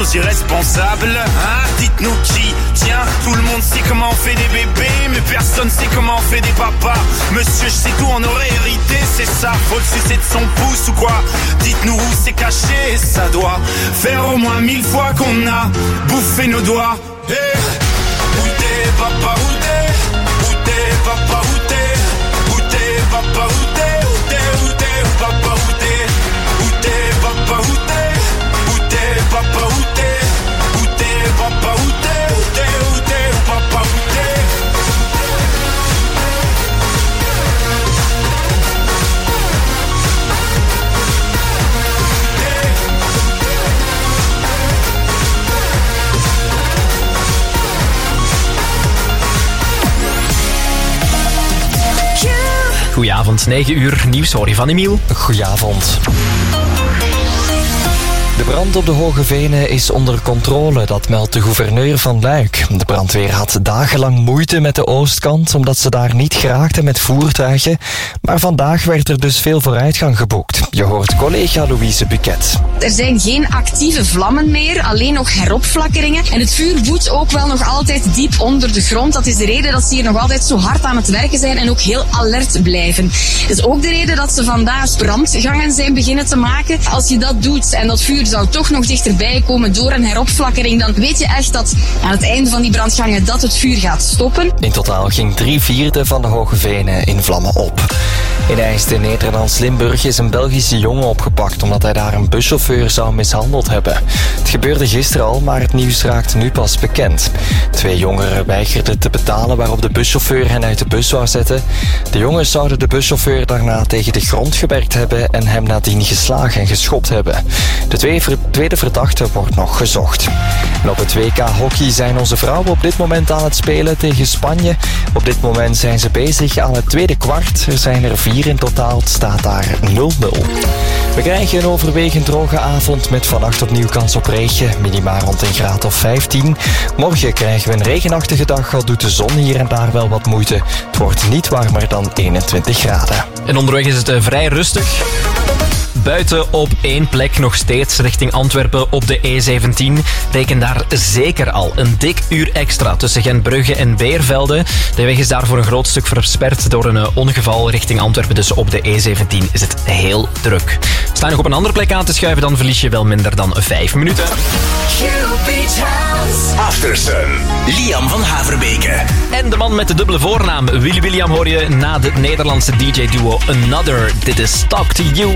irresponsable, hein? Dites-nous qui, tiens, tout le monde sait comment on fait des bébés, mais personne sait comment on fait des papas. Monsieur, je sais tout, on aurait hérité, c'est ça, faut le sucer de son pouce ou quoi? Dites-nous où c'est caché, ça doit faire au moins 1000 fois qu'on a bouffé nos doigts. Hey, où t'es, papa, où t'es? Où t'es, papa, où t'es? Où t'es, papa, où t'es? Où t'es, où t'es, où papa, où t'es? Où t'es, papa, où t'es? Où t'es, papa, où t'es? Où t'es, papa, où t'es? Où t'es, où t'es, où papa, où t'es? Goedenavond, 9 uur, nieuws hoor je van Emiel. Goedenavond. De brand op de Hoge Venen is onder controle, dat meldt de gouverneur van Luik. De brandweer had dagenlang moeite met de oostkant, omdat ze daar niet geraakten met voertuigen. Maar vandaag werd er dus veel vooruitgang geboekt. Je hoort collega Louise Buquet. Er zijn geen actieve vlammen meer, alleen nog heropflakkeringen. En het vuur woedt ook wel nog altijd diep onder de grond. Dat is de reden dat ze hier nog altijd zo hard aan het werken zijn en ook heel alert blijven. Dat is ook de reden dat ze vandaag brandgangen zijn beginnen te maken. Als je dat doet en dat vuur zou toch nog dichterbij komen door een heropflakkering, dan weet je echt dat aan het einde van die brandgangen dat het vuur gaat stoppen. In totaal ging 3/4 van de Hoge Venen in vlammen op. In IJsde, Nederlands Limburg, is een Belgische jongen opgepakt omdat hij daar een buschauffeur zou mishandeld hebben. Het gebeurde gisteren al, maar het nieuws raakte nu pas bekend. 2 jongeren weigerden te betalen, waarop de buschauffeur hen uit de bus wou zetten. De jongens zouden de buschauffeur daarna tegen de grond gewerkt hebben en hem nadien geslagen en geschopt hebben. De tweede verdachte wordt nog gezocht. En op het WK hockey zijn onze vrouwen op dit moment aan het spelen tegen Spanje. Op dit moment zijn ze bezig aan het tweede kwart. Er zijn er 4 in totaal. Het staat daar 0-0. We krijgen een overwegend droge avond met vannacht opnieuw kans op regen. Minima rond een graad of 15. Morgen krijgen we een regenachtige dag, al doet de zon hier en daar wel wat moeite. Het wordt niet warmer dan 21 graden. En onderweg is het vrij rustig. Buiten op 1 plek nog steeds richting Antwerpen op de E17. Reken daar zeker al een dik uur extra tussen Gentbrugge en Beervelde. De weg is daar voor een groot stuk versperd door een ongeval richting Antwerpen. Dus op de E17 is het heel druk. Sta je nog op een andere plek aan te schuiven, dan verlies je wel minder dan 5 minuten. Aftersun, Liam van Haverbeke. En de man met de dubbele voornaam, Willy William, hoor je na de Nederlandse DJ-duo Another. Dit is Talk to You.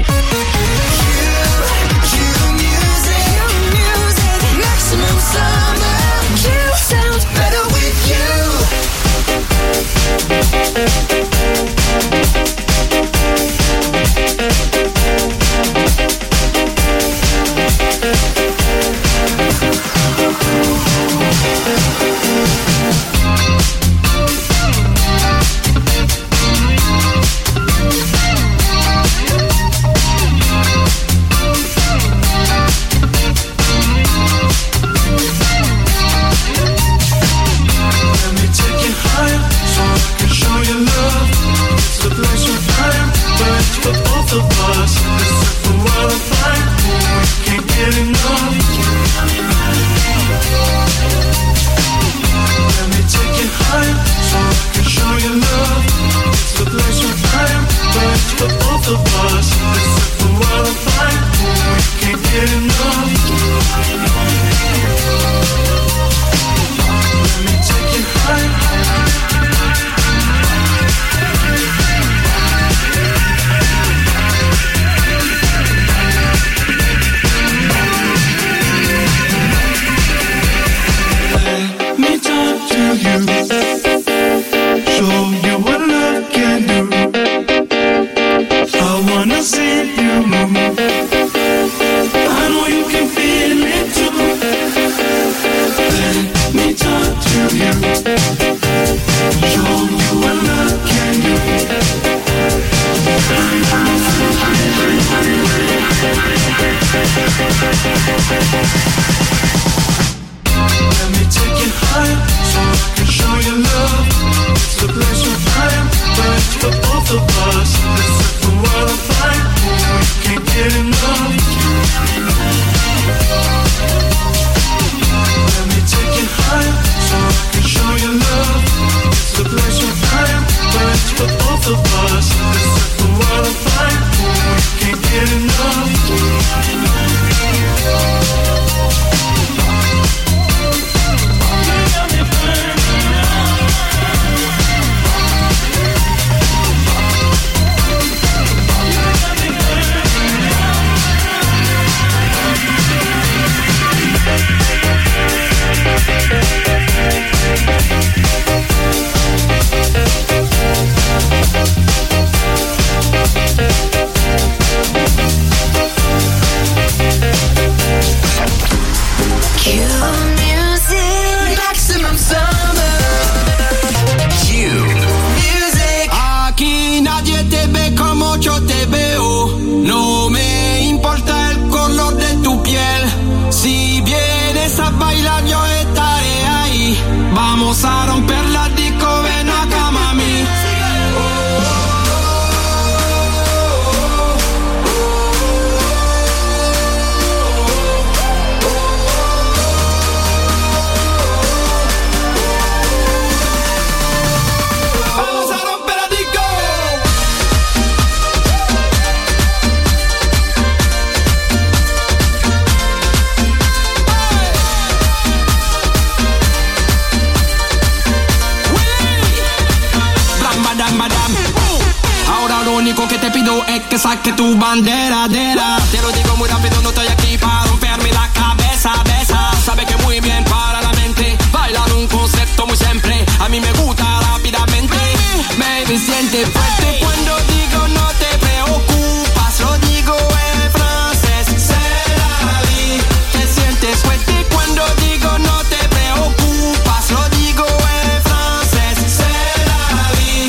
Vamos a romper la disco, ven acá, mami. Lo único que te pido es que saques tu bandera. Te lo digo muy rápido, no estoy aquí para romperme la cabeza. Sabe que muy bien para la mente. Bailar un concepto muy simple. A mí me gusta rápidamente. Baby, siente fuerte cuando digo no te preocupas. Lo digo en francés. C'est la vie. Te sientes fuerte cuando digo no te preocupas. Lo digo en francés. C'est la vie.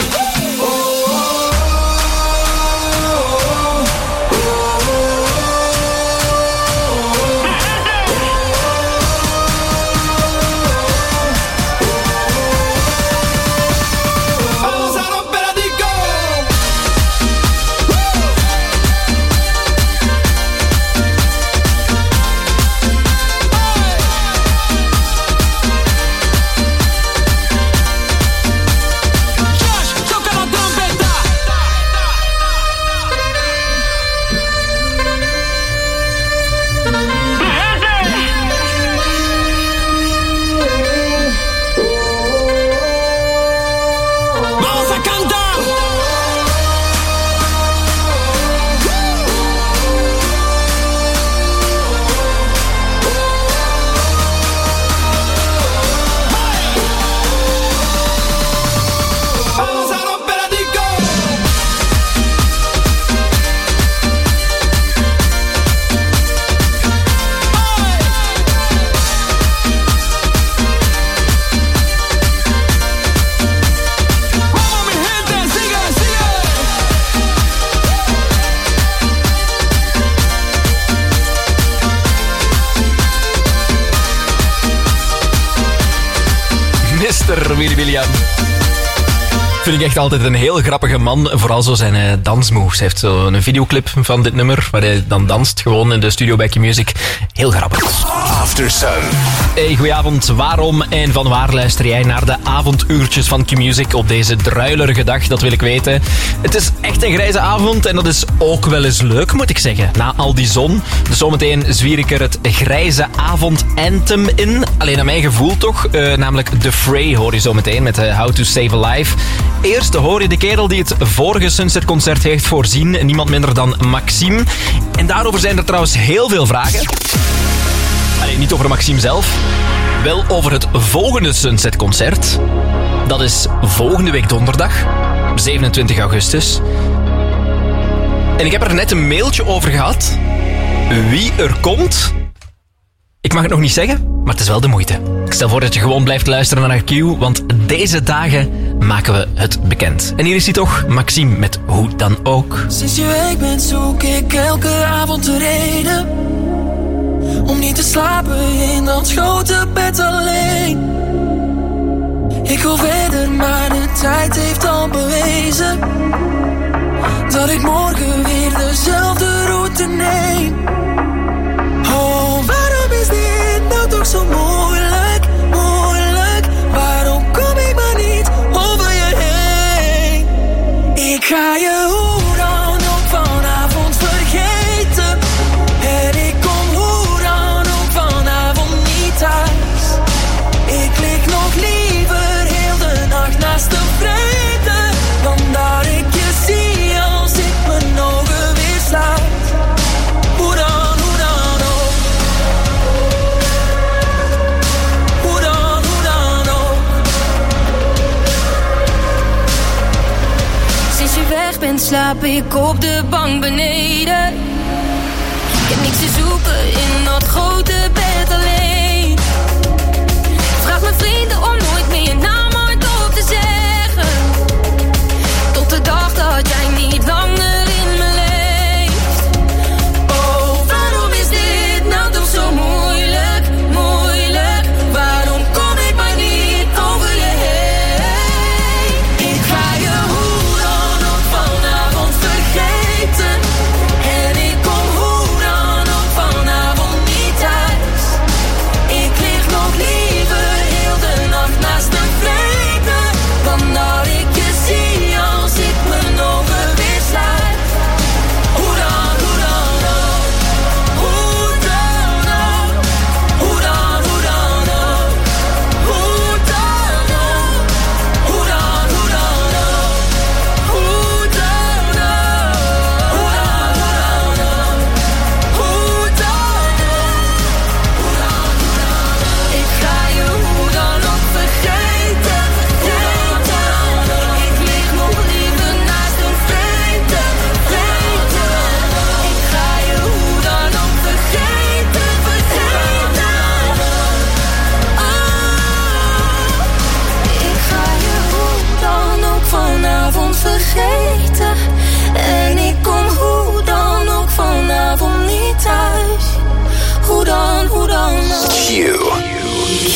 Willy William. Vind ik echt altijd een heel grappige man. Vooral zo zijn dansmoves. Hij heeft zo een videoclip van dit nummer waar hij dan danst gewoon in de studio bij Q-Music. Heel grappig. After Sun. Hey, goedenavond. Waarom en van waar luister jij naar de avonduurtjes van Q-Music op deze druilerige dag? Dat wil ik weten. Het is echt een grijze avond en dat is ook wel eens leuk, moet ik zeggen. Na al die zon. Dus zometeen zwier ik er het grijze avondanthem in. Alleen aan mijn gevoel toch. Namelijk The Fray hoor je zometeen met How to Save a Life. Eerst hoor je de kerel die het vorige Sunset-concert heeft voorzien. Niemand minder dan Maxime. En daarover zijn er trouwens heel veel vragen. Alleen niet over Maxime zelf. Wel over het volgende Sunset-concert. Dat is volgende week donderdag, 27 augustus. En ik heb er net een mailtje over gehad. Wie er komt... Ik mag het nog niet zeggen, maar het is wel de moeite. Ik stel voor dat je gewoon blijft luisteren naar Q, want deze dagen maken we het bekend. En hier is hij toch, Maxime met Hoe dan ook. Sinds je weg bent zoek ik elke avond de reden om niet te slapen in dat grote bed alleen. Ik wil verder, maar de tijd heeft al bewezen dat ik morgen weer dezelfde route neem. Oh, waarom is dit nou toch zo moeilijk, moeilijk? Waarom kom ik maar niet over je heen? Ik ga je hoe dan ook vanavond vergeten. En ik kom hoe dan ook vanavond niet thuis. Ik lig nog liever heel de nacht naast de vreemde dan dat ik je zie als ik mijn ogen weer sluit. Hoe dan? Weg bent, slaap ik op de bank beneden. Ik heb niks te zoeken in dat grote bed alleen. Ik vraag mijn vrienden om nooit meer je naam hardop te zeggen. Tot de dag dat jij niet langer in me leeft. Oh, waarom is dit nou toch zo moeilijk, moeilijk? Waarom kom ik maar niet over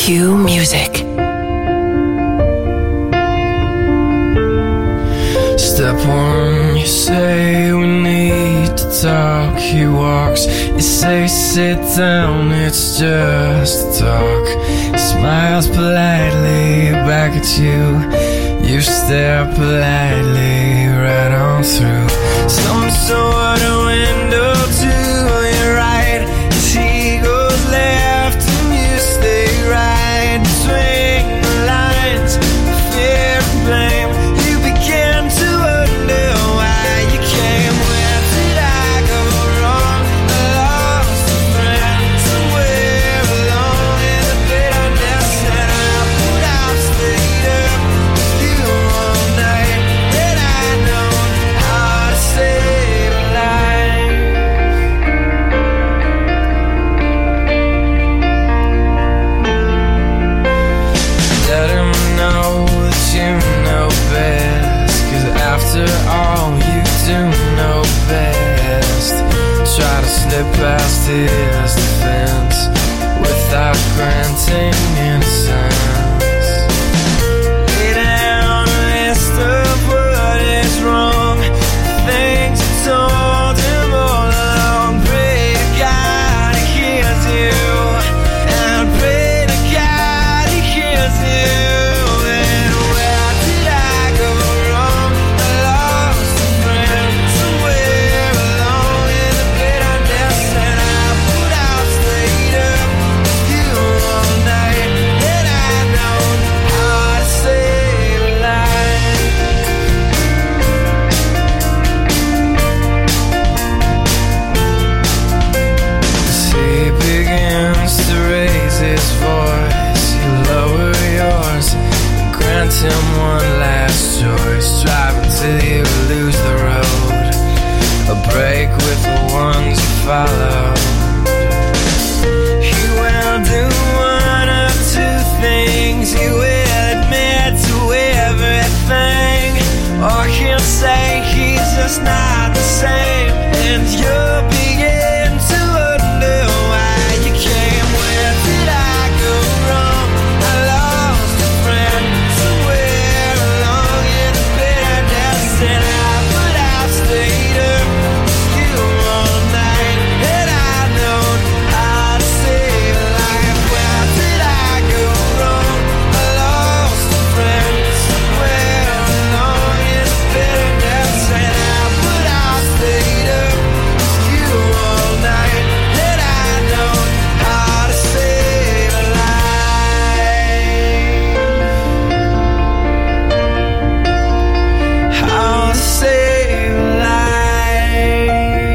Q Music. Step one, you say we need to talk. He walks, you say sit down, it's just a talk. He smiles politely back at you. You stare politely right on through some sort of window to your right. As he goes left and you stay right. Between the lines, fear and blame. You begin to wonder why you came. Where did I go wrong? I lost a friend somewhere alone in the bitterness, and I put out stayed up with you all night. Then I know how to save a life. Let him know that you know best, 'cause after all you do know best. Try to slip past his defense without granting innocence. Lay down a list of what is wrong, things you told him all along. Pray to God he hears you, and pray to God he hears you. And where did I go wrong? I lost a friend somewhere alone in the bitterness, and I put out stayed up with you all night. And I know how to save a life. As he begins to raise his voice, you lower yours and grant him one last choice. Drive until you lose the road, a break with the ones you follow. He will do one of two things. He will admit to everything, or he'll say he's just not the same, and you'll begin to wonder why you came. Where did I go wrong? I lost a friend somewhere along in the bitterness, and I put out stayed up with you all night. And I know how to save a life. Where did I go wrong? I lost a friend somewhere along in the bitterness, and I put out stayed up with you all night. And I know how to save a life. How to save a life.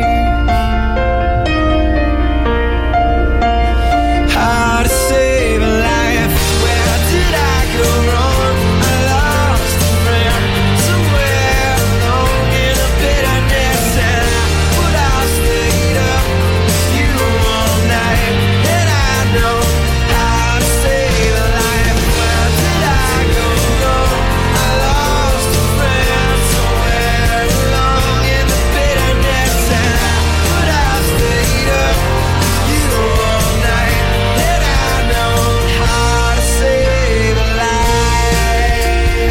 How to save a life. Where did I go wrong? I lost a friend somewhere alone in the bitterness, and I put out stayed up with you all night. And I know how to save a life. Where did I go wrong? I lost a friend somewhere alone in the bitterness, and I put out stayed up with you all night. And I know how to save a life.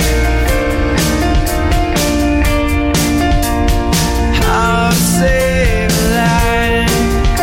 How to save a life.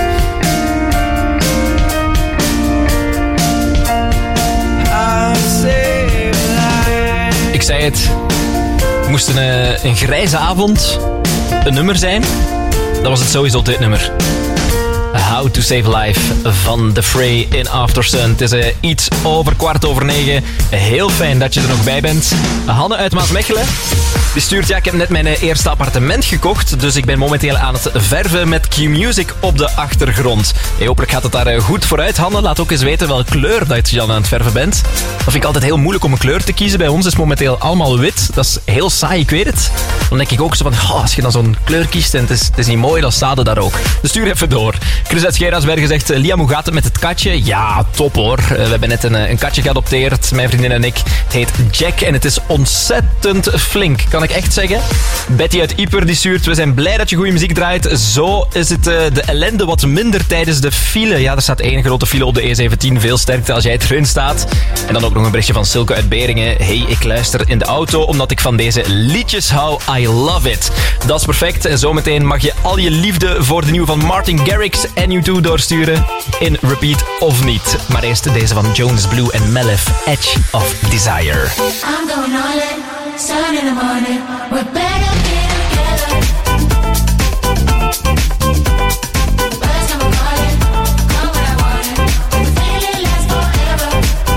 How to save a life. Ik zei het, het moest een grijze avond een nummer zijn. Dan was het sowieso dit nummer. How to Save a Life van The Fray in Aftersun. Het is iets over 9:15. Heel fijn dat je er nog bij bent. Hanne uit Maasmechelen, die stuurt: ja, ik heb net mijn eerste appartement gekocht, dus ik ben momenteel aan het verven met Q-Music op de achtergrond. Hey, hopelijk gaat het daar goed vooruit. Hanne, laat ook eens weten welke kleur dat je dan aan het verven bent. Dat vind ik altijd heel moeilijk om een kleur te kiezen. Bij ons is het momenteel allemaal wit. Dat is heel saai, ik weet het. Dan denk ik ook zo van, als je dan zo'n kleur kiest en het is niet mooi, dan staat het daar ook. Dus stuur even door. Chris uit Nicolas Geras werd gezegd, Liam, hoe gaat het met het katje? Ja, top hoor. We hebben net een katje geadopteerd, mijn vriendin en ik. Het heet Jack en het is ontzettend flink, kan ik echt zeggen. Betty uit Ieper die stuurt, we zijn blij dat je goede muziek draait. Zo is het de ellende wat minder tijdens de file. Ja, er staat één grote file op de E17. Veel sterkte als jij erin staat. En dan ook nog een berichtje van Silke uit Beringen. Hey, ik luister in de auto omdat ik van deze liedjes hou. I love it. Dat is perfect. En zometeen mag je al je liefde voor de nieuwe van Martin Garrix en U2 doorsturen. In repeat of niet. Maar eerst deze van Jonas Blue en Melef, Edge of Desire. I'm going all in, sun in the morning. We're back up here together. Birds come calling, come when I want it. The feeling lasts forever.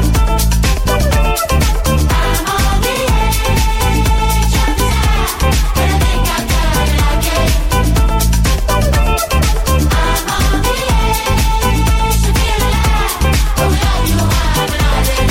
I'm on the edge of desire, and I think I got it like it. I'm on the edge to feel alive. Oh, how you are when I did.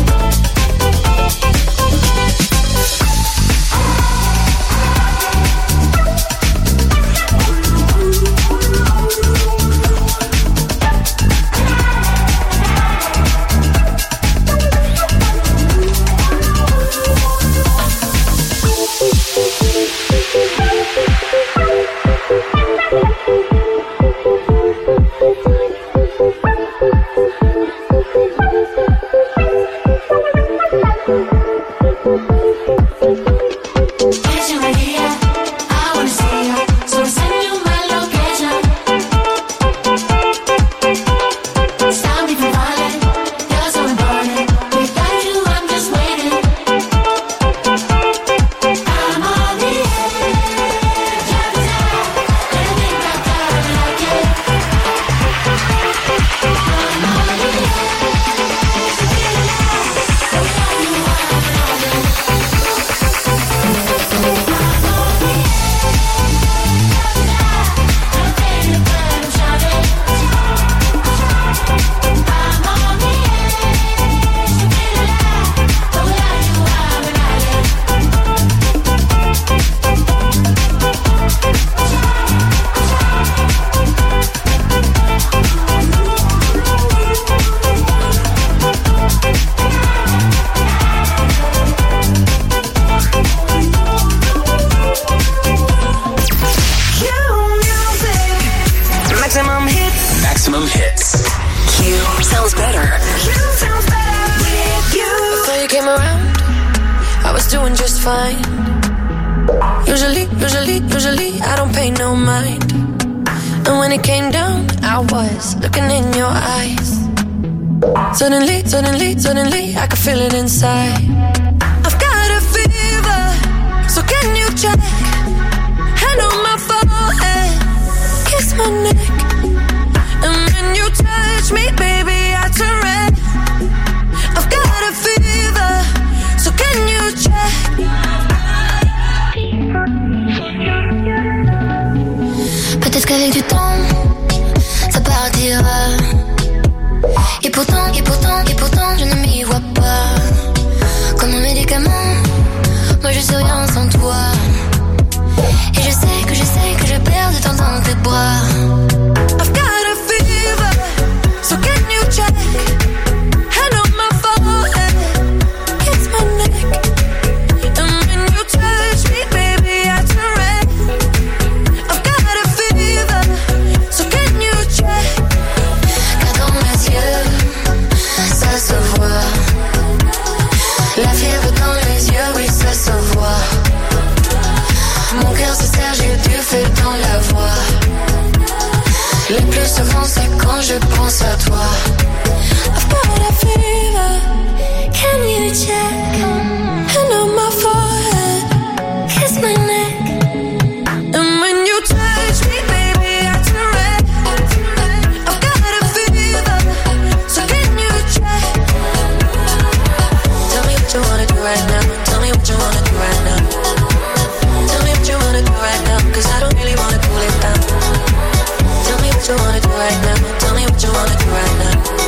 Usually, I don't pay no mind. And when it came down, I was looking in your eyes. Suddenly, I could feel it inside. I've got a fever, so can you check? Hand on my forehead, kiss my neck. And when you touch me, baby, I turn red. I've got a fever, so can you check? Peut-être qu'avec du temps, ça partira. Et pourtant, je ne m'y vois pas. Comme un médicament, moi je suis rien sans toi. Et je sais que je perds de temps dans tes bras. I've got a fever, so can you check? Hand on my forehead, kiss my neck. And when you touch me, baby, I turn red. I've got a fever, so can you check? Car dans mes yeux, ça se voit. La fièvre dans les yeux, oui, ça se voit. Mon cœur se serre, j'ai du feu dans la voix. Le plus souvent, c'est quand je pense à toi. I've got a fever, can you check? Hand on my forehead, kiss my neck. And when you touch me, baby, I turn red. I've got a fever, so can you check? Tell me what you wanna do right now. Tell me what you wanna do right now. Tell me what you wanna do right now, 'cause I don't really wanna cool it down. Tell me what you wanna do right now. Tell me what you wanna do right now.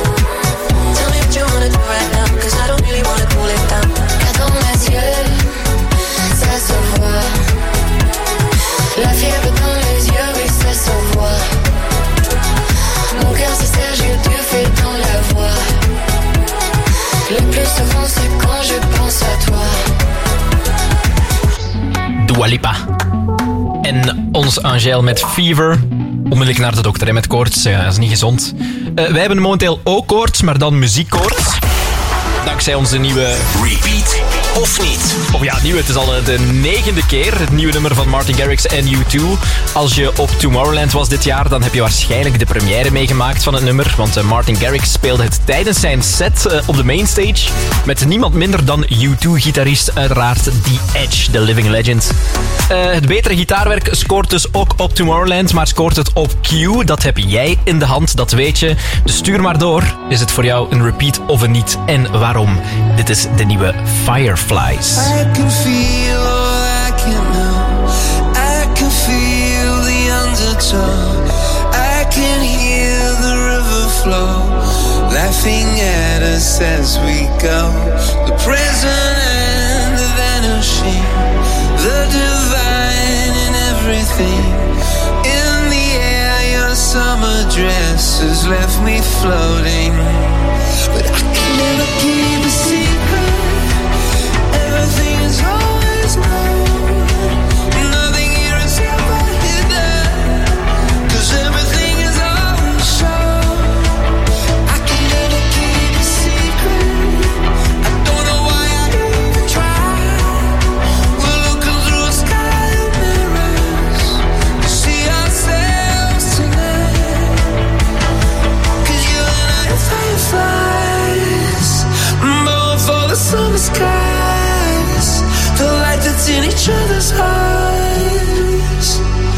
Dua Lipa. En ons Angèle met Fever. Onmiddellijk naar de dokter met koorts. Ja, dat is niet gezond. Wij hebben momenteel ook koorts, maar dan muziekkoorts. Dankzij onze nieuwe... Repeat of niet? Of ja, nieuw. Het is al de 9e keer. Het nieuwe nummer van Martin Garrix en U2. Als je op Tomorrowland was dit jaar, dan heb je waarschijnlijk de première meegemaakt van het nummer. Want Martin Garrix speelde het tijdens zijn set op de mainstage. Met niemand minder dan U2-gitarist, uiteraard The Edge, de living legend. Het betere gitaarwerk scoort dus ook op Tomorrowland, maar scoort het op Q. Dat heb jij in de hand, dat weet je. Dus stuur maar door. Is het voor jou een repeat of een niet? En waarom? Dit is de nieuwe Fireflies. I can feel all I can know. I can feel the undertow. I can hear the river flow, laughing at us as we go. The present and the vanishing, the divine in everything. In the air, your summer dress has left me floating. But I can never keep a secret. Everything is always known. Nothing here is ever hidden, 'cause everything is always shown. I can never keep a secret. I don't know why I even try. We're looking through a sky of mirrors to see ourselves tonight. 'Cause you and I are fireflies, born for the summer skies, the light that's in each other's eyes.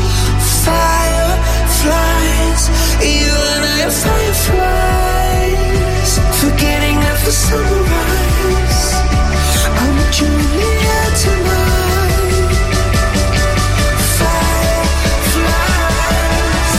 Fireflies, you and I are fireflies, forgetting that the sunrise, I'll meet you in the air tonight. Fireflies.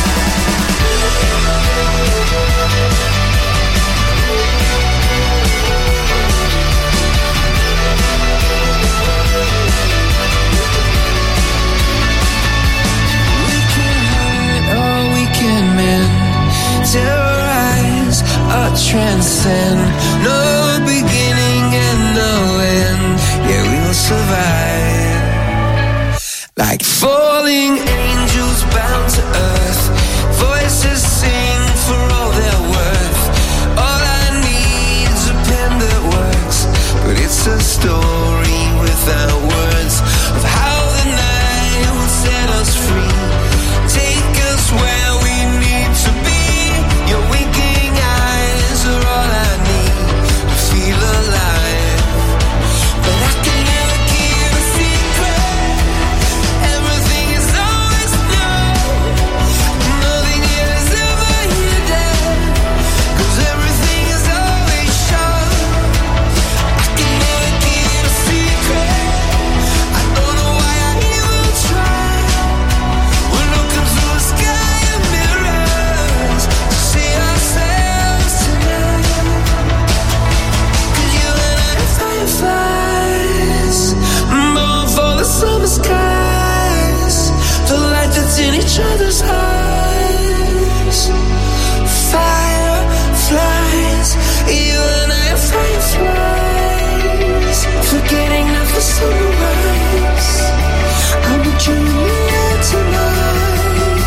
Terrorize or transcend. No beginning and no end. Yeah, we will survive. Like falling angels bound to earth. Voices sing for all their worth. All I need is a pen that works. But it's a story without words of how the night will set us free. Take us where we need to be. Your winking eyes are all I need to feel alive. But I can never keep a secret. Everything is always known. Nothing here is ever hidden, 'cause everything is always shown. I can never keep a secret. I don't know why I even try. We're looking through a sky of mirrors to see ourselves tonight. 'Cause you and I are fireflies, born for the summer skies, the light that's in each other's eyes. Fireflies, you and I are fireflies, forgetting that the sunrise, I'll meet you in the air tonight.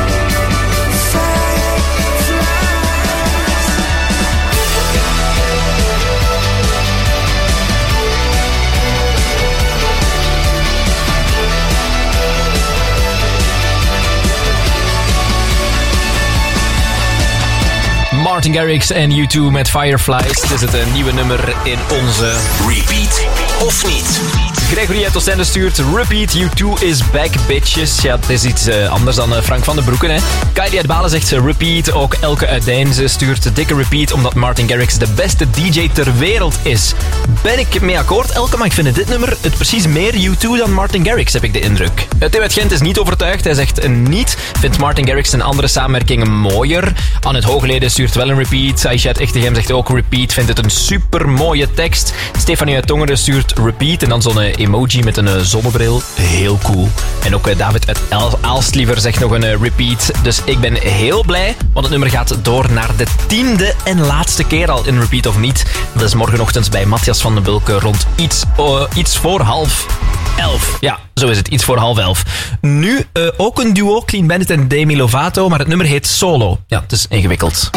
Martin Garrix en U2 met Fireflies. Dit is het nieuwe nummer in onze... Repeat of niet? Gregory uit Oostende stuurt Repeat, U2 is back, bitches. Ja, het is iets anders dan Frank van den Broeken, hè. Kylie uit Balen zegt Repeat. Ook Elke uit Deinze stuurt dikke Repeat, omdat Martin Garrix de beste DJ ter wereld is. Ben ik mee akkoord, Elke, maar ik vind dit nummer het precies meer U2 dan Martin Garrix, heb ik de indruk. Tim uit Gent is niet overtuigd. Hij zegt niet. Vindt Martin Garrix een andere samenwerking mooier. Annette Hoogleden stuurt wel een repeat. Aishat Echtegem zegt ook repeat. Vindt het een super mooie tekst. Stefanie uit Tongeren stuurt repeat. En dan zo'n emoji met een zonnebril. Heel cool. En ook David uit Aalstliever zegt nog een repeat. Dus ik ben heel blij. Want het nummer gaat door naar de 10e en laatste keer al in repeat of niet. Dat is morgenochtend bij Matthias van den Bulke rond iets voor 10:30. Ja, zo is het. Iets voor 10:30. Nu ook een duo, Clean Bandit en Demi Lovato, maar het nummer heet Solo. Ja, het is ingewikkeld.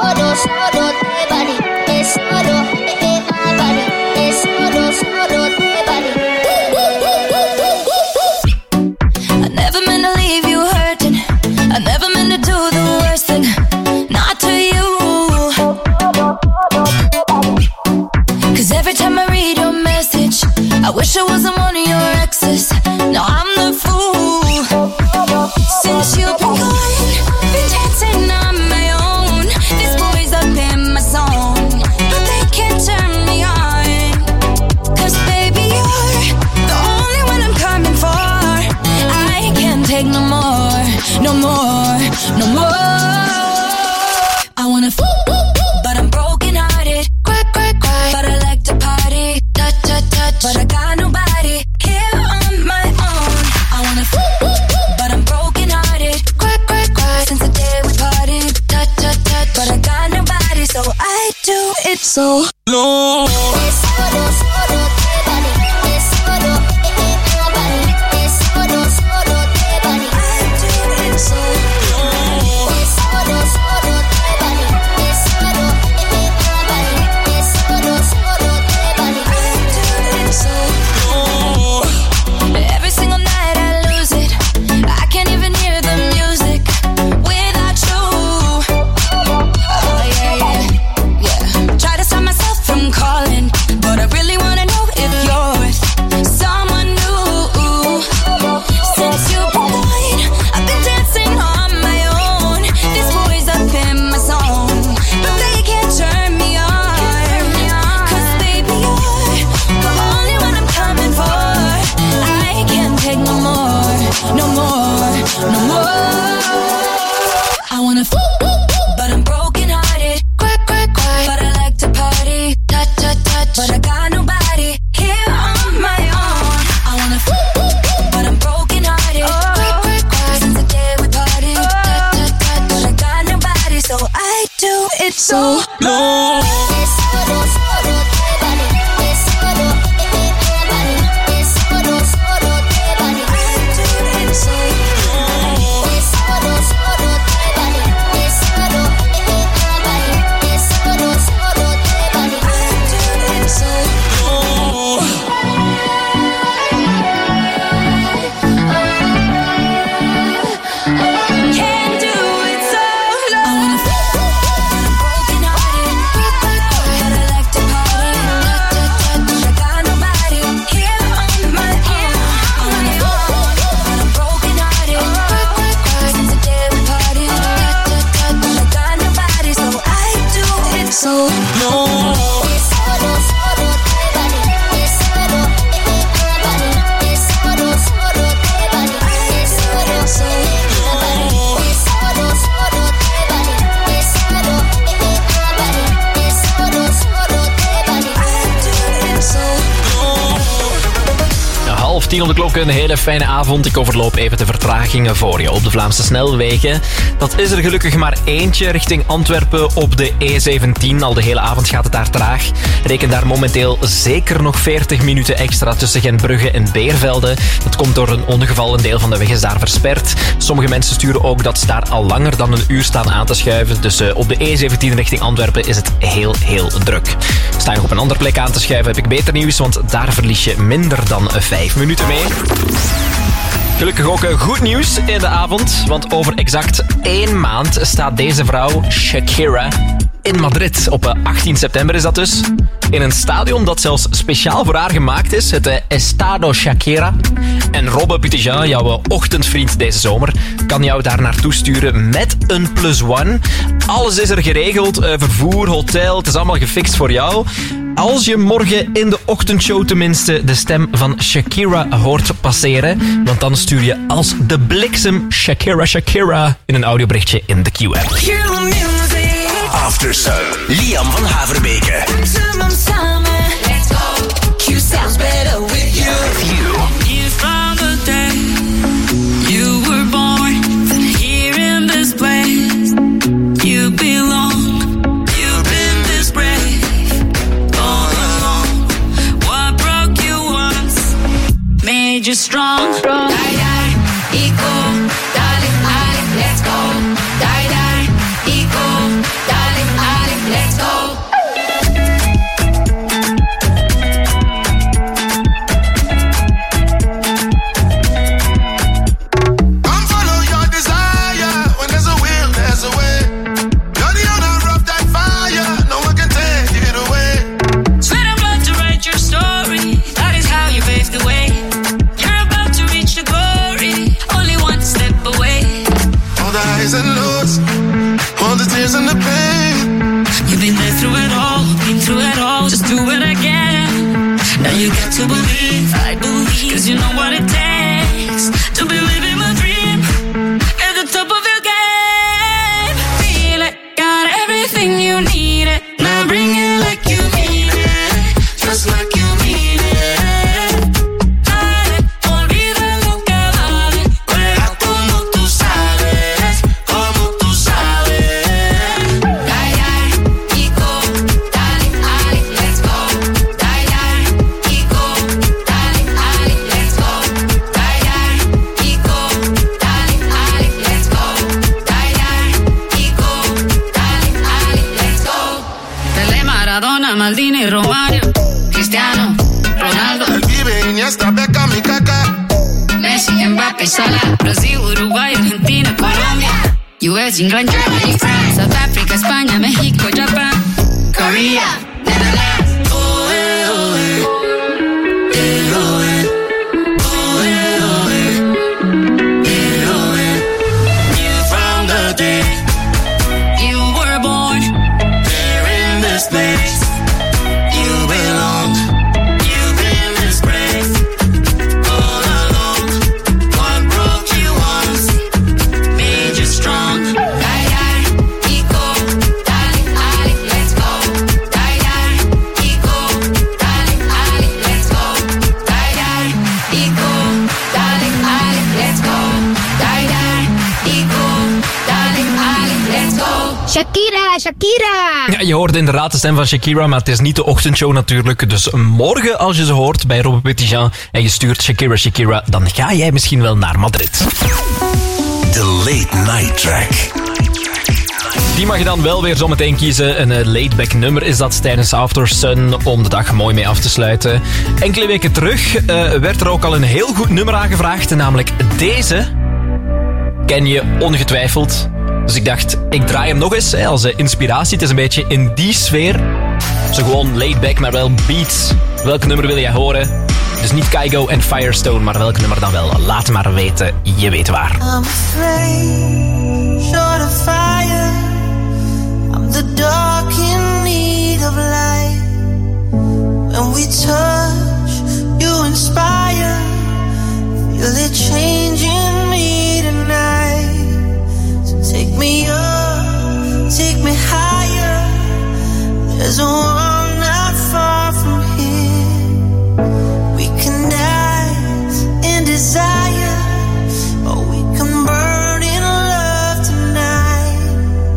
Every time I read your message, I wish I wasn't one of your exes. No, I'm the fool. Since you've been gone, been dancing on my own. This boy's up in my zone, but they can't turn me on. 'Cause baby, you're the only one I'm coming for. I can't take no more, no more, no more. I wanna but I'm broken hearted. But I like to party, touch, but I got nobody here on my own. I wanna but I'm broken hearted, cry, since the day we parted, touch, but I got nobody, so I do it so low. So low. Tien op de klok, een hele fijne avond. Ik overloop even de vertragingen voor je op de Vlaamse snelwegen. Dat is er gelukkig maar eentje richting Antwerpen op de E17. Al de hele avond gaat het daar traag. Reken daar momenteel zeker nog 40 minuten extra tussen Gentbrugge en Beervelde. Dat komt door een ongeval, een deel van de weg is daar versperd. Sommige mensen sturen ook dat ze daar al langer dan een uur staan aan te schuiven. Dus op de E17 richting Antwerpen is het heel, heel druk. Sta je nog op een andere plek aan te schuiven, heb ik beter nieuws, want daar verlies je minder dan 5 minuten mee. Gelukkig ook goed nieuws in de avond, want over exact 1 maand staat deze vrouw, Shakira, in Madrid. Op 18 september is dat dus. In een stadion dat zelfs speciaal voor haar gemaakt is, het Estadio Shakira. En Robbe Buttigieg, jouw ochtendvriend deze zomer, kan jou daar naartoe sturen met een +1. Alles is er geregeld, vervoer, hotel, het is allemaal gefixt voor jou. Als je morgen in de ochtendshow tenminste de stem van Shakira hoort passeren, want dan stuur je als de bliksem Shakira, Shakira in een audioberichtje in de Q-app. After Sun. Liam van Haverbeke. Let's go. Q sounds better with you. You from the day you were born, here in this place, you belong. You've been this brave all along. What broke you once made you strong. Die, die, eco, darling, darling, let's go. Die, die, eco, darling, darling, let's go. And lows, all the tears and the pain. You've been there through it all, been through it all. Just do it again. Now you got to believe, I believe, 'cause you know what it takes to be living my dream at the top of your game. Feel it, got everything you need it. Now bring it like you mean it, just like you mean it. Dale, olvida lo que vale, juega como tú sabes. Maldini, Romario, Cristiano, Ronaldo, El Vive, Iniesta, Beckham y Kaká. Messi, Mbappé, Salah, Brasil, Uruguay, Argentina, Colombia, US, England, Germany, France, South Africa, España, México, Japan, Korea, Netherlands. Oh, eh, oh, eh. Eh, oh, eh. Oh, eh, oh, eh. Eh, oh, eh. You from the day you were born, there in this place. You belong, you've been this brave all along. What broke you once made you strong. Die, die, eco, darling, darling, let's go. Die, die, eco, darling, darling, let's go. Die, die, eco, darling, darling, let's go. Die, die, eco, darling, darling, let's go. Shakira, Shakira! Ja, je hoorde inderdaad de stem van Shakira, maar het is niet de ochtendshow natuurlijk. Dus morgen, als je ze hoort bij Robbe Petitjean en je stuurt Shakira, Shakira, dan ga jij misschien wel naar Madrid. De Late Night Track. Die mag je dan wel weer zometeen kiezen. Een laidback nummer is dat tijdens After Sun om de dag mooi mee af te sluiten. Enkele weken terug werd er ook al een heel goed nummer aangevraagd, namelijk deze. Ken je ongetwijfeld. Dus ik dacht, ik draai hem nog eens als inspiratie. Het is een beetje in die sfeer. Zo gewoon laidback, maar wel beats. Welk nummer wil jij horen? Dus niet Kygo en Firestone, maar welk nummer dan wel? Laat maar weten, je weet waar. I'm afraid, short of fire. I'm the dark in need of light. When we touch, you inspire. Feel it changing me tonight. Take me up, take me higher. There's a world not far from here. We can dance in desire, or we can burn in love tonight.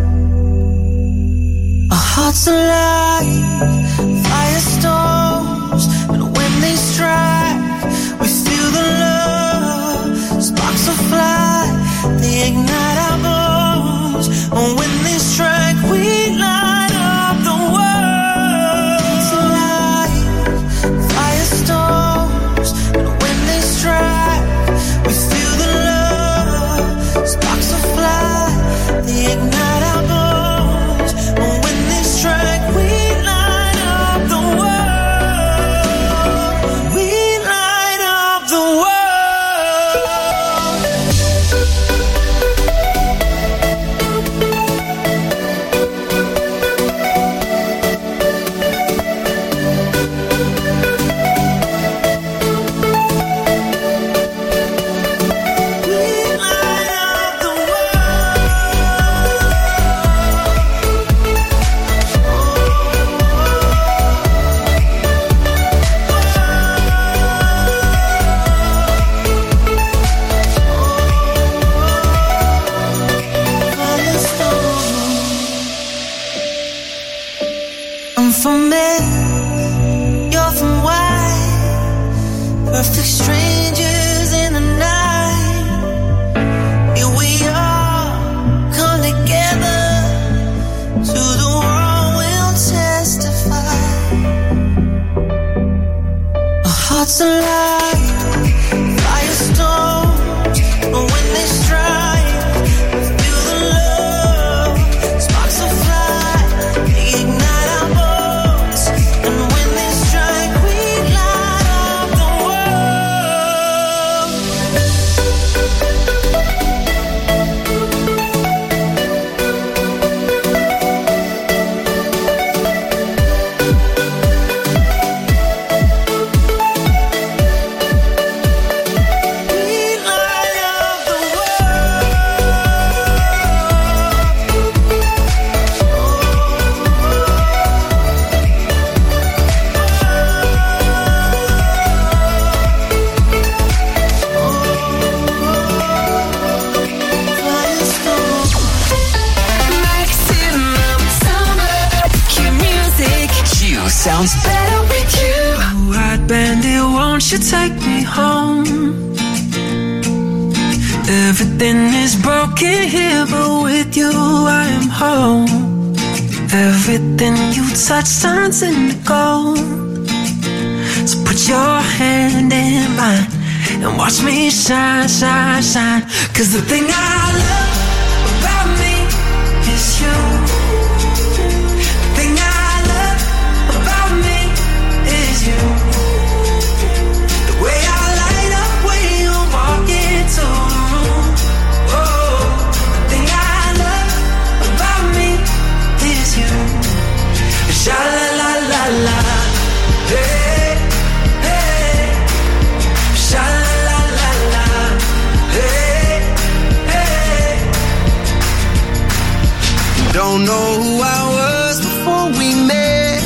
Our hearts alive, firestorms, and when they strike, we feel the love. Sparks will fly, they ignite our bones. And when they strike, we light up the world. It's alive, firestorms, and when they strike, we feel the love. Sparks will fly, they ignite our bones. And when they strike, we light up the world. sounds better with you. White bandit, won't you take me home? Everything is broken here, but with you I am home. Everything you touch turns into gold. So put your hand in mine and watch me shine, shine, shine. 'Cause the thing I love about me is you. The thing I love about me is you. The way I light up when you walk into the room. Oh, the thing I love about me is you. Sha la la la la. Hey, hey. Sha la la la. Hey, hey. Don't know who I was before we met.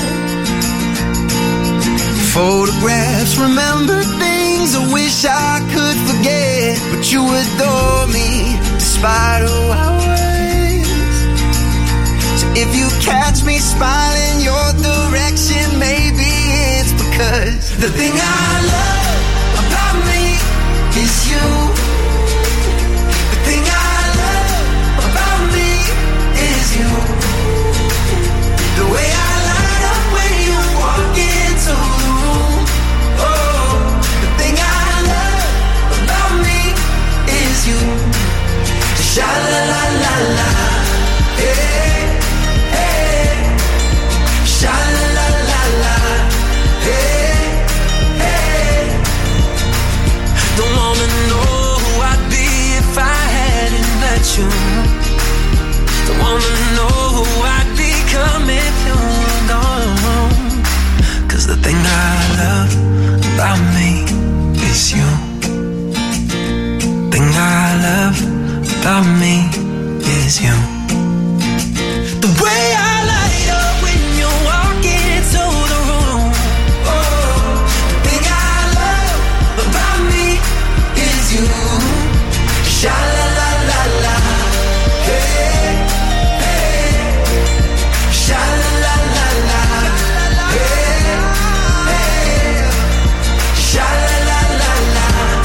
Photographs, remember things I wish I could forget. But you adore me despite who I was. So if you catch me smiling your direction, maybe it's because the thing I love about me is you. The thing I love about me is you. The way I light up when you walk into the room. Oh, the thing I love about me is you. Sha la la la la. Hey, hey. Sha la la la la. Hey, hey. Don't wanna know who I'd be if I hadn't met you. Don't wanna know who I'd become if you were gone. 'Cause the thing I love about me is you. Thing I love about me is you. The way I light up when you walk into the room. Oh, the thing I love about me is you. Sha la la la la. Hey, hey. Sha la la la la. Hey, hey. Sha la la la la.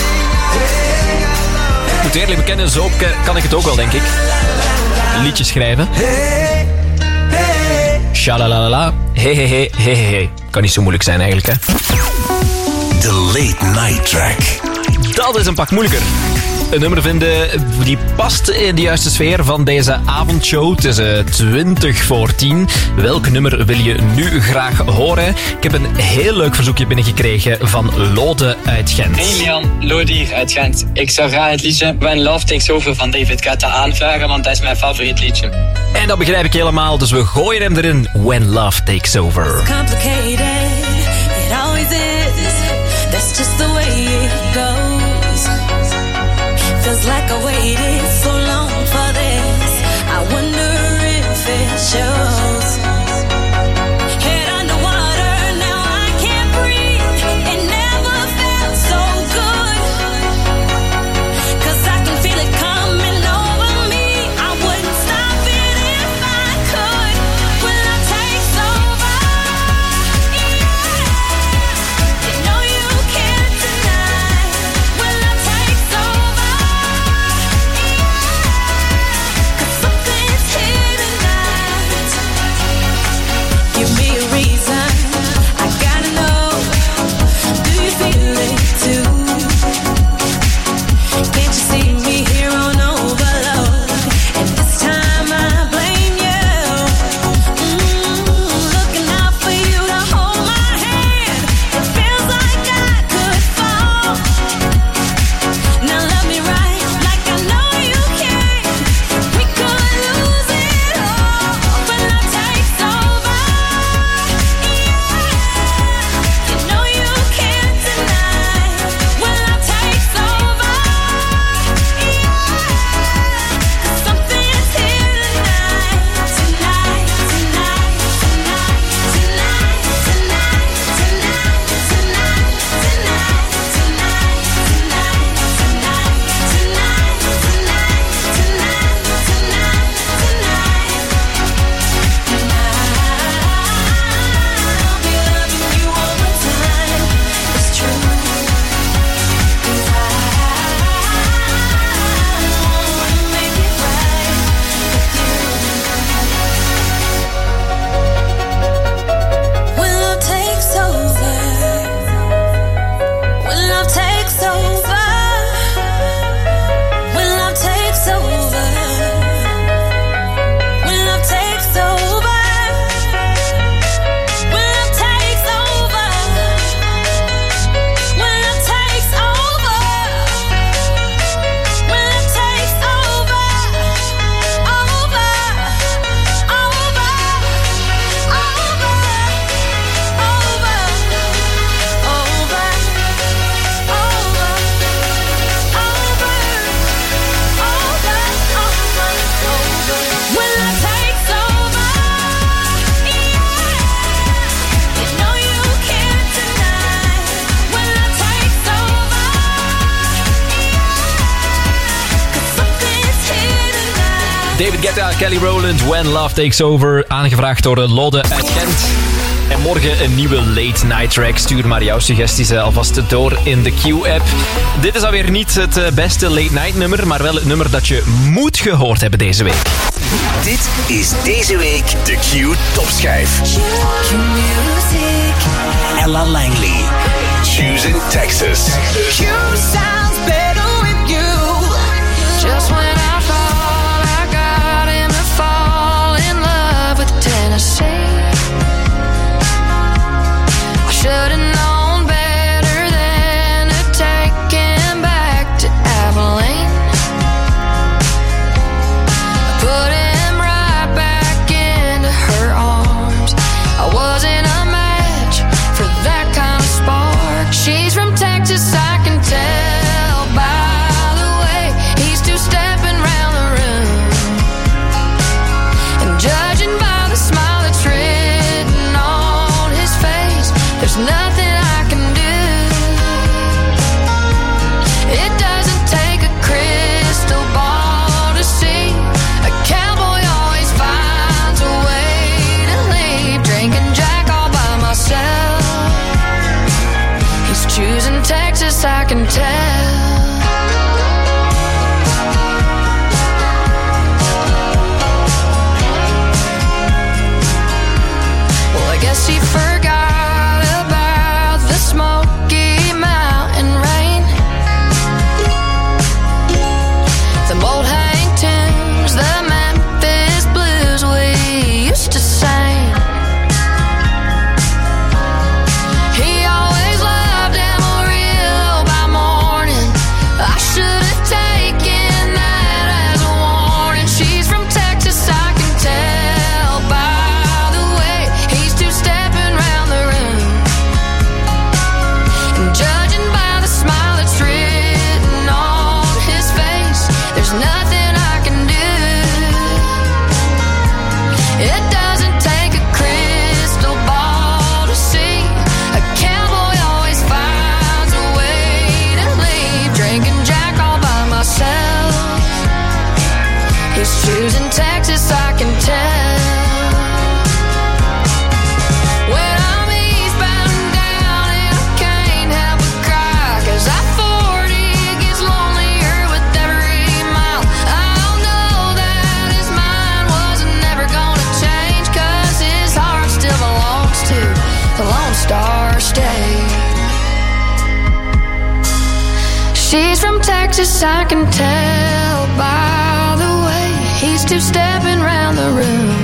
Hey, Ik moet eerlijk bekennen, zo kan ik het ook wel, denk ik. Liedjes schrijven. hey, hey. Shalalala. Hey, hey, hey, hey, hey. Kan niet zo moeilijk zijn eigenlijk, hè. The Late Night Track. Dat is een pak moeilijker. Een nummer vinden die past in de juiste sfeer van deze avondshow. Het is 20 voor 10. Welk nummer wil je nu graag horen? Ik heb een heel leuk verzoekje binnengekregen van Lode uit Gent. Hey Lian, Lode hier uit Gent. Ik zou graag het liedje When Love Takes Over van David Guetta aanvragen, want dat is mijn favoriet liedje. En dat begrijp ik helemaal, dus we gooien hem erin. When Love Takes Over. Complicated, it always is. That's just the way it goes. Feels like I waited so long for this. I wonder if it shows. Head underwater, now I can't breathe. It never felt so good. 'Cause I can feel it coming over me. I wouldn't stop it if I could. When love takes over, David Guetta, Kelly Rowland, When Love Takes Over. Aangevraagd door Lode uit Gent. En morgen een nieuwe late night track. Stuur maar jouw suggesties alvast door in de Q-app. Dit is alweer niet het beste late night nummer, maar wel het nummer dat je moet gehoord hebben deze week. Dit is deze week de Q topschijf. Ella Langley, Choosing Texas. Q sounds better with you. Just when I thought I got him to fall in love with Tennessee, I should've known better than to take him back to Abilene. I put him right back into her arms. I wasn't a match for that kind of spark. She's from Texas, I can tell by the way he's two-stepping round the room. And judging by the smile that's written on his face, there's nothing I can do. It doesn't take a crystal ball to see. A cowboy always finds a way to leave. Drinking Jack all by myself. He's choosing Texas, I can tell. Well, I guess he forgot about the Smoky Mountain rain, the old hang tunes, the Memphis blues we used to sing. He always loved Amarillo by morning. I should have taken that as a warning. She's from Texas, I can tell by the way he's two-stepping round the room. And judging by the smile that's written on his face, there's nothing I can do. It doesn't take a crystal ball to see. A cowboy always finds a way to leave. Drinking Jack all by myself. He's choosing Texas, I can tell. When I'm eastbound and down and I can't help but cry, 'cause I-40 gets lonelier with every mile. I know that his mind wasn't never gonna change, 'cause his heart still belongs to the Lone Star State. She's from Texas, I can tell by the way he's two-stepping round the room.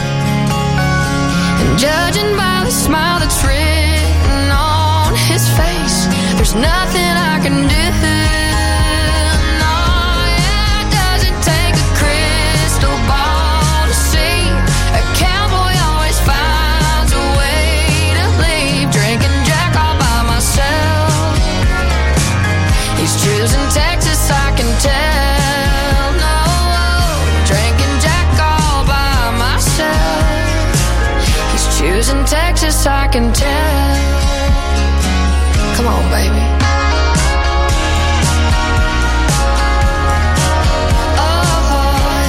And judging by the smile that's written on his face, there's nothing I can do. No, yeah, it doesn't take a crystal ball to see. A cowboy always finds a way to leave. Drinking Jack all by myself. He's choosing Texas, I can tell. No, drinking Jack all by myself. He's choosing Texas, I can tell. Come on, baby. Oh,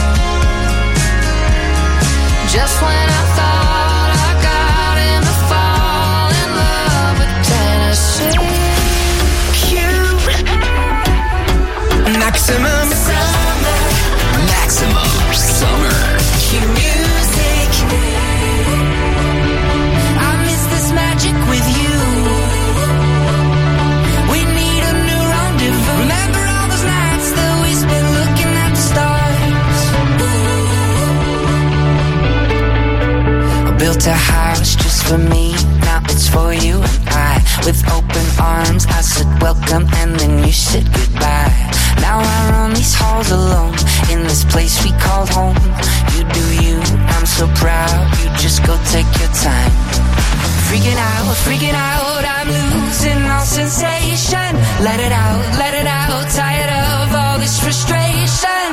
just when I thought I got him to fall in love with Tennessee. Maximum summer. Maximum summer. Q-music. I miss this magic with you. We need a new rendezvous. Remember all those nights that we spent looking at the stars. I built a house just for me. Now it's for you and I. With open arms I said welcome and then you said goodbye. Now I run these halls alone, in this place we called home. You do you, I'm so proud, you just go take your time. Freaking out, I'm losing all sensation. Let it out, tired of all this frustration.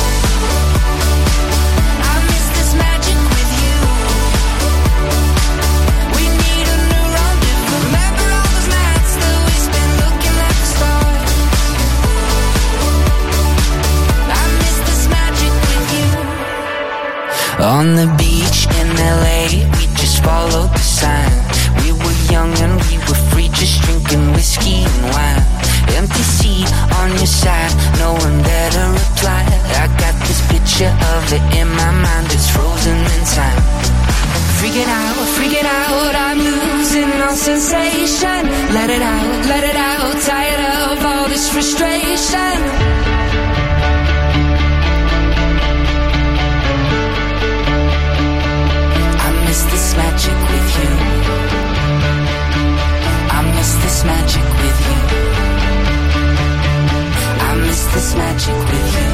I miss this magic with you. We need a new rendezvous. Remember all those nights that we spent looking at the stars. I miss this magic with you. On the beach in LA, we just followed the sign. We were young and we were free, just drinking whiskey and wine. Empty seat on your side, no one there to reply. I got this picture of it in my mind, it's frozen in time. Freak it out, I'm losing all sensation. Let it out, tired of all this frustration. This magic with you. I miss this magic with you. I miss this magic with you.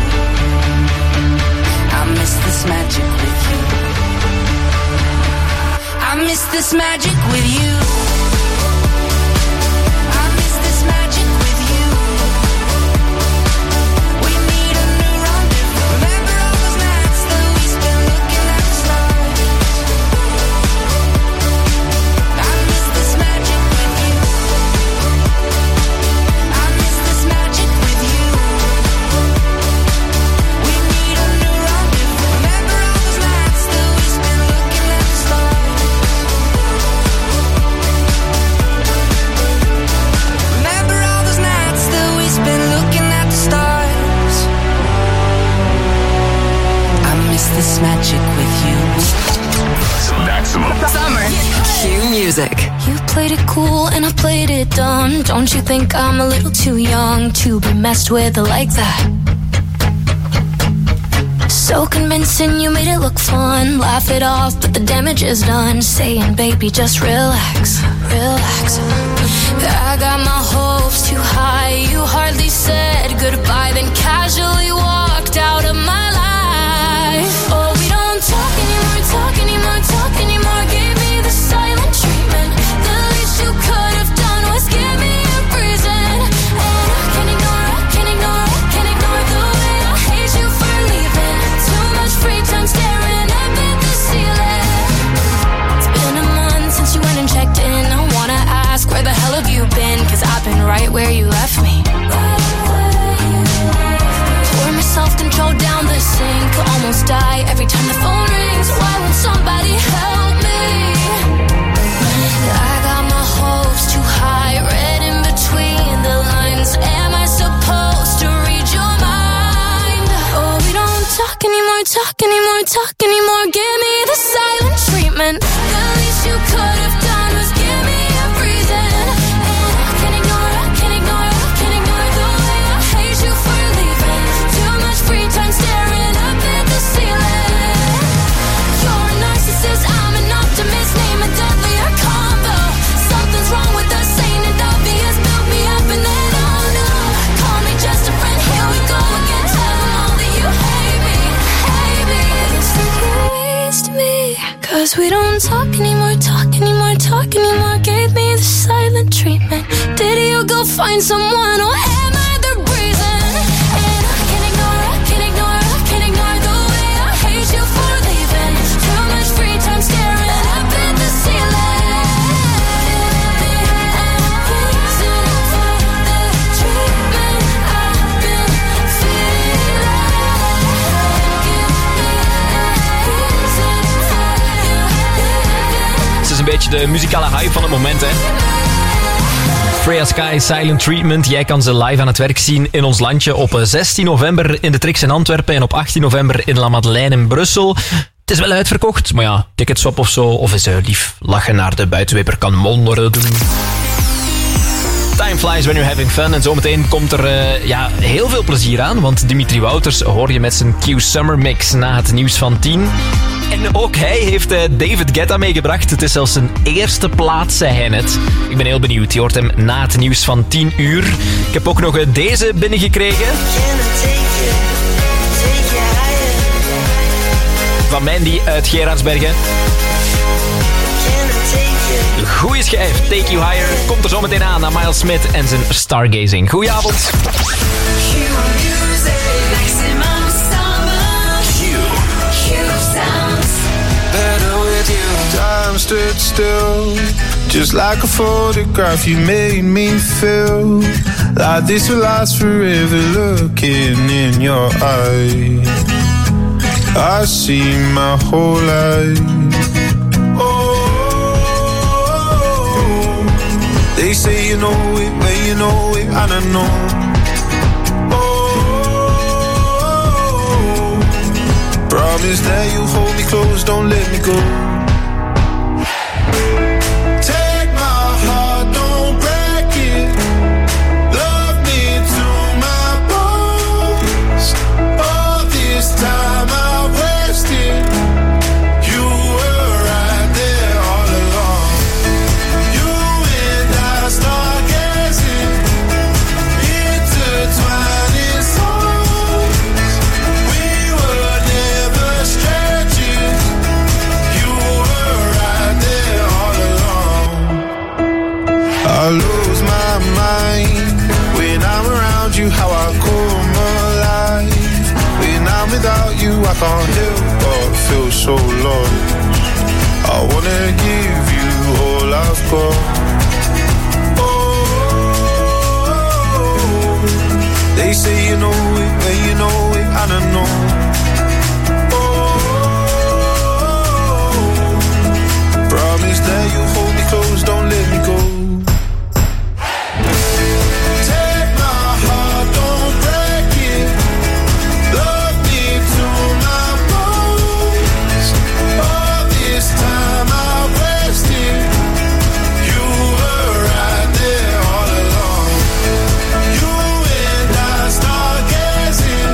I miss this magic with you. I miss this magic with you. I miss this magic with you. We need a new rendezvous. Remember all those nights that we spent looking at the stars. This magic with you. Maximum Summer Q Music. You played it cool and I played it dumb. Don't you think I'm a little too young to be messed with like that? So convincing, you made it look fun. Laugh it off, but the damage is done. Saying, baby, just relax, relax. I got my hopes too high. You hardly said goodbye, then casually walked out of my life. Oh, we don't talk anymore, talk anymore, talk anymore. Gave me the silent treatment. The least you could have done was give me a reason. And I can't ignore the way I hate you for leaving. Too much free time staring up at the ceiling. It's been a month since you went and checked in. I wanna ask, where the hell have you been? 'Cause I've been right where you left me. Pour my self-control down the sink. Almost die every time the phone rings. Why won't somebody help me? I got my hopes too high, read in between the lines. Am I supposed to read your mind? Oh, we don't talk anymore, talk anymore, talk anymore. Give me the silent treatment. The least you could have done was give me a reason. And I can't ignore the way I hate you for leaving. Too much free time staring up at the ceiling. You're a narcissist, I'm an optimist. Name a deadlier combo. Something's wrong with us, ain't it obvious? Build me up and then oh no. Call me just a friend, here we go again. Tell them all that you hate me. It's like you waste me. 'Cause we don't talk anymore, talk anymore, talk anymore. Gave me the silent treatment. Did you go find someone or am I the reason? And I can't ignore the way I hate you for leaving. Too much free time staring up at the ceiling. Reason for the treatment I've been feeling. Give me a reason for you living. Het is een beetje de muzikale hype van het moment, hè. Freya Sky, Silent Treatment. Jij kan ze live aan het werk zien in ons landje op 16 november in de Trix in Antwerpen en op 18 november in La Madeleine in Brussel. Het is wel uitverkocht, maar ja, ticketswap of zo, of eens lief lachen naar de buitenweper kan monderen doen. Time flies when you're having fun. En zometeen komt er heel veel plezier aan, want Dimitri Wouters hoor je met zijn Q Summer Mix na het nieuws van 10. En ook hij heeft David Guetta meegebracht. Het is zelfs zijn eerste plaats, zei hij net. Ik ben heel benieuwd. Je hoort hem na het nieuws van 10 uur. Ik heb ook nog deze binnengekregen. Van Mandy uit Geraardsbergen. Goeie schijf, Take You Higher. Komt er zo meteen aan naar Miles Smith en zijn Stargazing. Goedenavond. Time stood still, just like a photograph. You made me feel like this will last forever. Looking in your eyes, I see my whole life. They say you know it, but you know it, and I know. Promise that you'll hold me close, don't let me go. Take my heart, don't break it. Love me to my bones. All this time I wasted. You were right there all along. You and I stargazing, intertwining souls. We were never strangers. You were right there all along. I lose my mind when I'm around you. How I come alive when I'm without you. I can't help but feel so lost. I wanna give you all I've got. They say you know it, but you know it, and I know. Promise that you'll hold me close, don't let me go. Take my heart, don't break it. Love me to my bones. All this time I wasted. You were right there all along. You and I stargazing,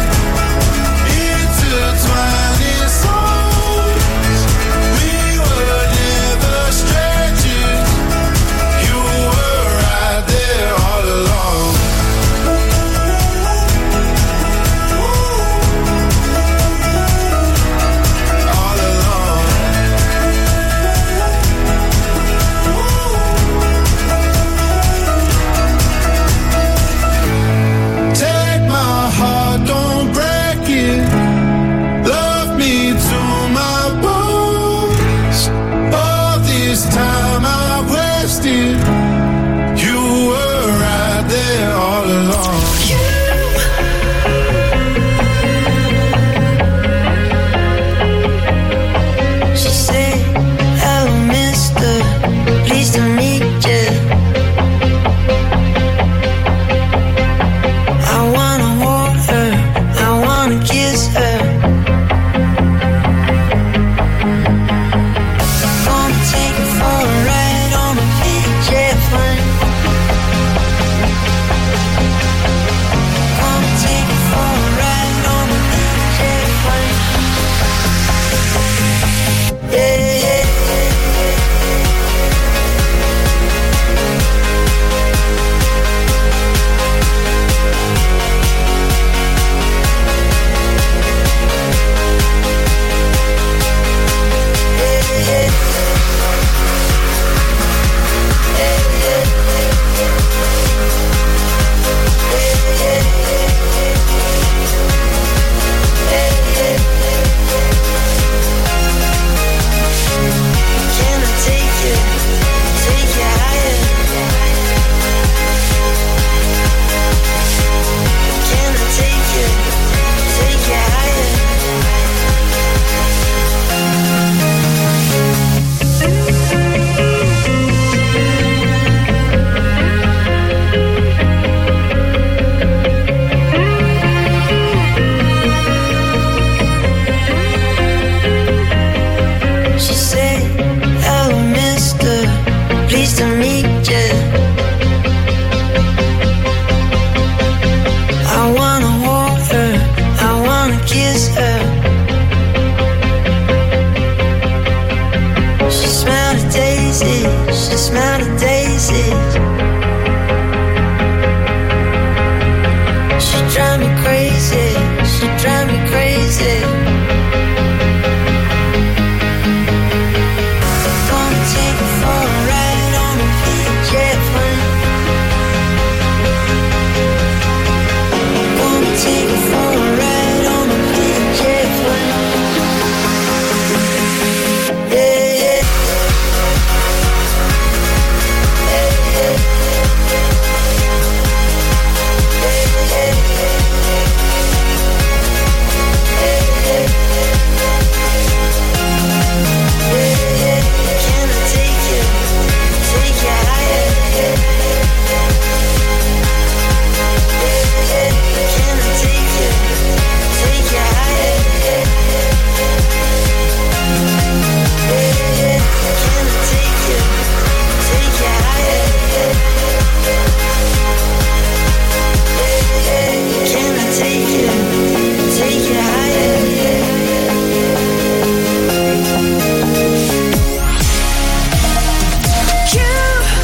intertwining souls. We were never strangers. You were right there all along. All along. Take my heart, don't break it. Love me to my bones. All this time I wasted. You were right there all along. She said, hello mister, pleased to meet you. I wanna hold her, I wanna kiss her. Gonna take her for a ride on a PJ plane. Gonna take her for a ride on a PJ plane. Yeah, yeah. Can I take you higher? Can I take you higher? She said, hello mister, pleased to meet you. I wanna hold her, I wanna kiss her. She smelled a daisy, she smelled a daisy.